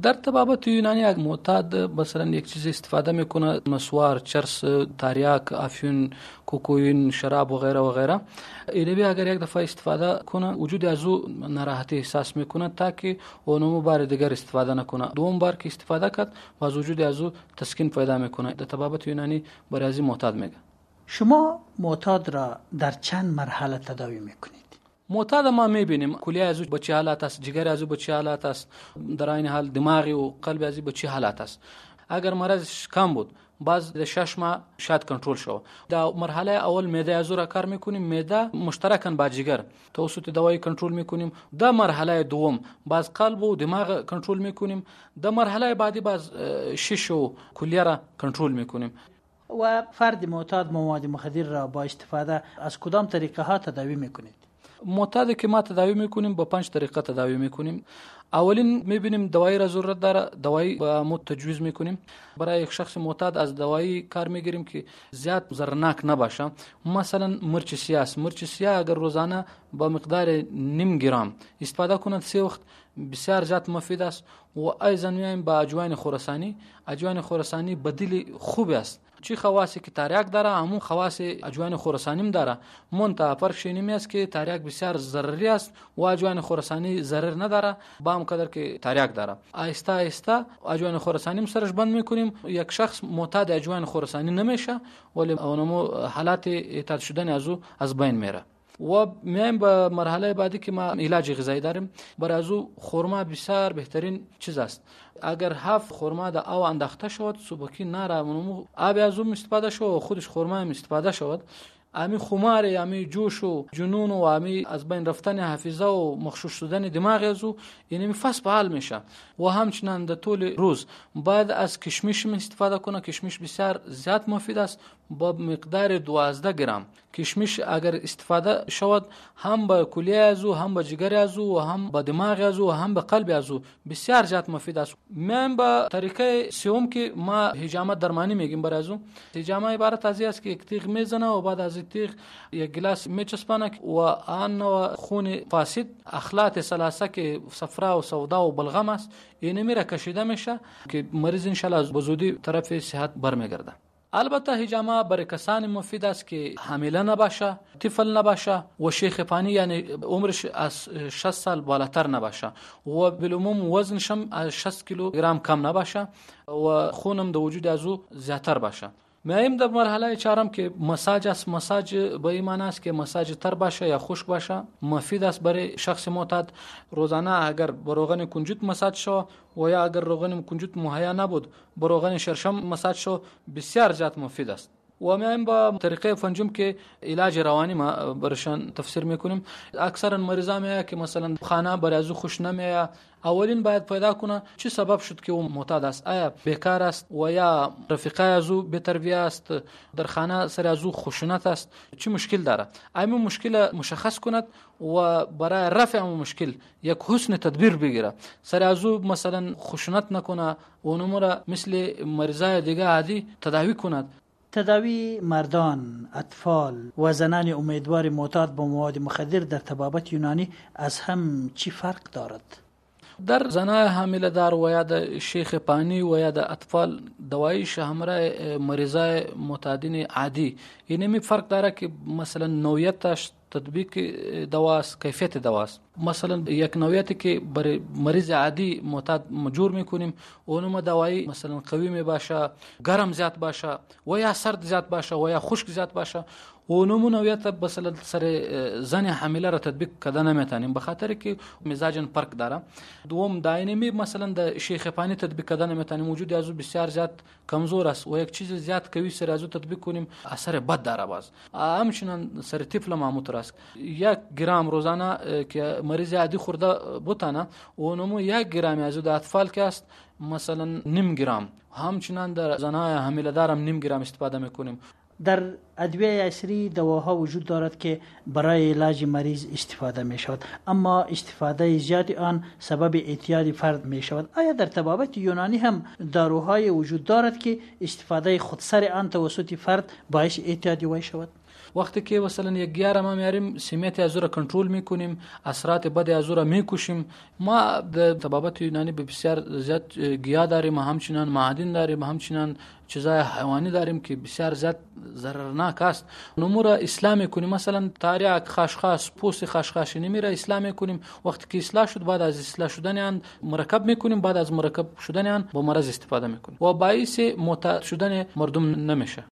در طبابت یونانی معتاد مثلا یک چیز استفاده میکنه، نسوار، چرس، تریاک، افیون، کوکائین، شراب و غیره و غیره. اینبی اگر یک دفعه استفاده کنه وجود از او ناراحتی احساس میکنه تا که اونمو بار دیگر استفاده نکنه. دوم بار که استفاده کرد باز وجود از او تسکین پیدا میکنه. در طبابت یونانی برای از معتاد میگه. شما معتاد را در چند مرحله تداوی میکنید؟ معتاد ما میبینیم کلیه از او به چه حالت است، جگر از او به چه حالت است، در این حال دماغی و قلب از او به چه حالت است. اگر مرض کم بود باز در 6 ماه شاید کنترل شود. در مرحله اول معده از او را کار میکنیم، معده مشترکاً با جگر توسط دوای کنترل میکنیم. در مرحله دوم باز قلب و دماغ کنترل میکنیم. در مرحله بعدی باز شش و کلیه را کنترل میکنیم. و فرد معتاد مواد مخدر را با استفاده از کدام طریقه ها تداوی میکنید؟ معتاد که ما تداوی میکنیم با 5 طریقه تداوی میکنیم. اولین میبینیم دوائی را ضرورت داره، دوائی با مو تجویز میکنیم. برای یک شخص معتاد از دوائی کار میگیریم که زیاد ضررناک نباشه. مثلا مرچ سیاه است. مرچ سیاه اگر روزانه با مقدار نیم گرم استفاده کنند 3 وقت بسیار زیاد مفید است. و ایضا میایم با اجواین خراسانی. اجواین خراسانی بدیل خوب است. چی خواصی که تریاک داره همون خواص اجواین خراسانی داره. منتها فرقش اینمی است که تریاک بسیار ضرری است و اجواین خراسانی ضرر نداره با هم قدر که تریاک داره. آهسته آهسته اجواین خراسانی سرش بند میکنیم. یک شخص معتاد اجواین خراسانی نمیشه ولی اونمو حالات اعتاد شدن از بین میره. و میایم به مرحله بعدی که ما علاج غذایی داریم. برای از او خرما بسیار بهترین چیز است. اگر 7 خرما در آب انداخته شود صبحکی نره منو آب از اون استفاده شود، خودش خرما هم استفاده شود، امی خمار، امی جوش و جنون و امی از بین رفتن حافظه و مخشوش شدن دماغ از او یعنی فاس فعال میشه. و همچنان در طول روز بعد از کشمش استفاده کنه. کشمش بسیار زیاد مفید است با مقدار 12 گرم. کشمش اگر استفاده شود هم به کلیه از او، هم به جگر از او، و هم به دماغ از او، و هم به قلب از او بسیار زیاد مفید است. من به طریقه سوم که ما حجامت درمانی میگیم برای از او. حجامت عبارت از است که یک تیغ میزنه و بعد از تیغ یک گلاس میچسبانه و آن خون فاسد اخلاط ثلاثه که صفرا و سودا و بلغم است این میره کشیده میشه که مریض ان شاء الله به زودی طرف صحت برمیگرده. البته حجامه برای کسانی مفید است که حامله نباشه، طفل نباشه و شیخ پانی یعنی عمرش از 60 سال بالاتر نباشه و بالعموم وزنش هم از 60 کیلوگرم کم نباشه و خونم در وجود از او زیاتر باشه. میایم در مرحله چهارم که مساج است. مساج به این معنی است که مساج تر باشه یا خشک باشه مفید است برای شخص معتاد. روزانه اگر با روغن کنجد مساج شو و یا اگر روغن کنجد مهیا نبود با روغن شرشم مساج شو بسیار زیاد مفید است. و میایم با طریقه پنجم که علاج روانی ما برشان تفسیر میکنیم. اکثرا مریضا میگه که مثلا خانه برای از خوش نمیاد. اولین باید پیدا کنه چه سبب شد که اون معتاد است. آیا بیکار است و یا رفیقای از او بی تربیت است، در خانه سر از او خشونت است، چه مشکل داره. همین مشکل مشخص کند و برای رفع اون مشکل یک حسن تدبیر بگیره. سر از او مثلا خشونت نکنه و اونمو مثل مریضای دیگه عادی تداوی کند. تداوی مردان، اطفال و زنان امیدوار معتاد به مواد مخدر در طبابت یونانی از هم چی فرق دارد؟ در زنای حامله دار و یا د شیخ پانی و یا د اطفال دوایش همراه مریضای معتادین عادی اینمی فرق داره که مثلا نوعیتش تطبیق دواست، کیفیت دواست. مثلا یک نوعیتی که برای مریض عادی معتاد مجور میکنیم اونم دوایی مثلا قوی می باشه، گرم زیاد باشه و یا سرد زیاد باشه و یا خشک زیاد باشه اونم نوعیت مثلا سر زن حامله را تطبیق کده نمیتونیم به خاطر که مزاجن فرق داره. دوم داینمی مثلا د شیخ پانی تطبیق کده نمیتونیم، وجود ازو بسیار زیاد کمزور است و یک چیز زیاد قوی سر ازو تطبیق کنیم اثر بد داره. باز همچنین سر طفل ماموتر است. 1 گرم روزانه که مریض عادی خورده بوتانه اونمو 1 گرم ازو د اطفال که است مثلا نیم گرم. همچنین در زنای حامله دار هم نیم گرم استفاده میکنیم. در ادویه عصری دواها وجود دارد که برای علاج مریض استفاده می شود اما استفاده زیاد آن سبب اعتیاد فرد می شود. آیا در طبابت یونانی هم داروهای وجود دارد که استفاده خودسر آن توسط فرد باعث اعتیاد وی شود؟ وقتی که مثلا یک گیاه را ما میاریم سمیت از را کنترل میکنیم، اثرات بد از را میکشیم. ما در طبابت یونانی بسیار زیاد گیاه داریم، همچنان معادن داریم، همچنان چیزای حیوانی داریم که بسیار زیاد ضررناک است. نمور اصلاح میکنیم، مثلا تریاک، خشخاش، پوست خشخاش نمیره اصلاح میکنیم. وقتی که اصلاح شد بعد از اصلاح شدن آن مرکب میکنیم، بعد از مرکب شدن آن با مرض استفاده میکنیم و باعث معتاد شدن مردم نمیشه.